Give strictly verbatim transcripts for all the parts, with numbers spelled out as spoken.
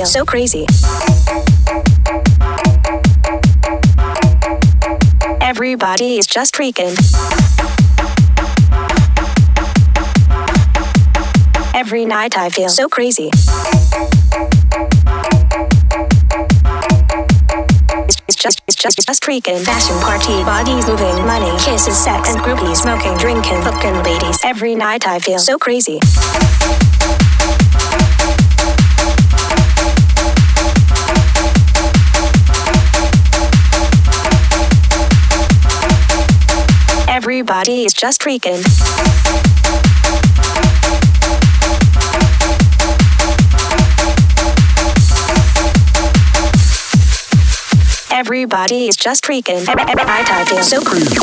feel so crazy. Everybody is just freaking. Every night I feel so crazy. It's just, it's just, it's just freaking. Fashion party, bodies moving, money, kisses, sex, and groupies, smoking, drinking, looking, ladies. Every night I feel so crazy. Everybody is just freaking. Everybody is just freaking. Every night I feel so crazy.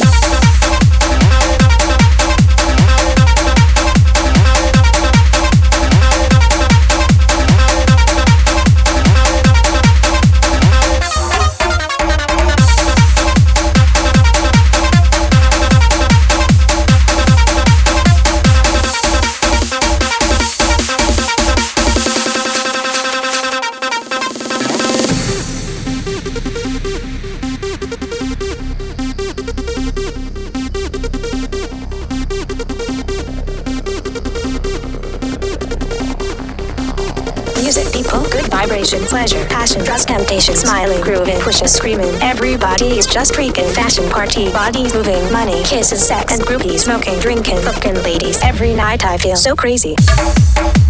Music, people, good vibration, pleasure, passion, trust, temptation, smiling, grooving, pushing, screaming. Everybody is just freaking. Fashion party, bodies moving, money, kisses, sex, and groupies, smoking, drinking, looking, ladies. Every night I feel so crazy.